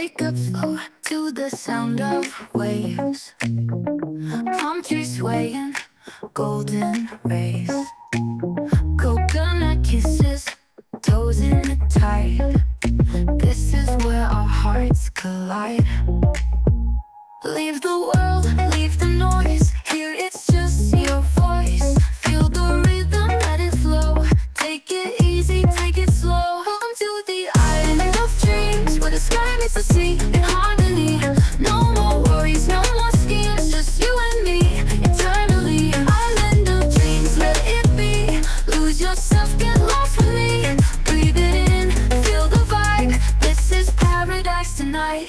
Wake up slow to the sound of waves. Palm trees swaying, golden rays. Coconut kisses, toes in the tide. This is where our hearts collide. Leave the world, leave the noise. Here it's just your voice. Feel the rhythm, let it flow. Take it easy, take it slow. Welcome to the island of dreams, where the sky meets the sea in harmony. No more worries, no more schemes, just you and me, eternally. Island of dreams, let it be. Lose yourself, get lost with me. Breathe it in, feel the vibe. This is paradise tonight.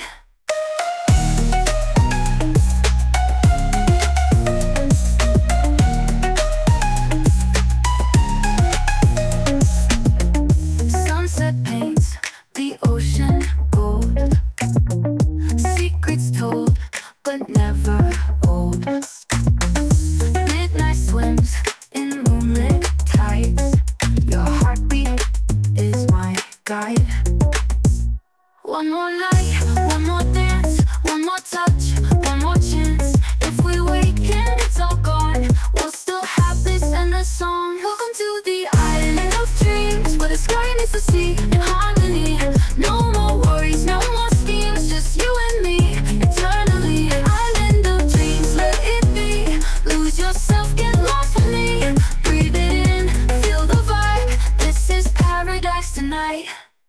Sunset paints the ocean gold. Secrets told, but never old. Midnight swims in moonlit tides. Your heartbeat is my guide. One more night, one more dance, one more touch, one more chance. If we wake and it's all gone, we'll still have this endless song. Welcome to the island of dreams, where the sky meets the sea in harmony. No more worries, no more schemes, just you and me, eternally. Island of dreams, let it be. Lose yourself, get lost with me. Breathe it in, feel the vibe. This is paradise tonight.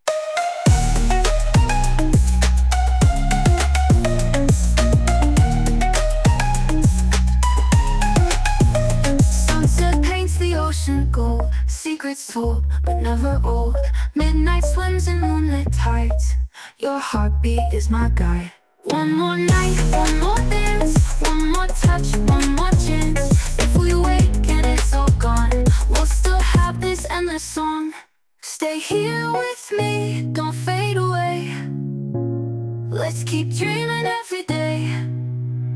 Sunset paints the ocean gold. Secrets told, but never old. Midnight swims in moonlit tides. Your heartbeat is my guide. One more night, one more dance, one more touch, one more chance. If we wake and it's all gone, we'll still have this endless song. Stay here with me, don't fade away. Let's keep dreaming every day.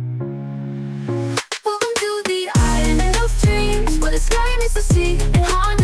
Welcome to the island of dreams, where the sky meets the sea in harmony.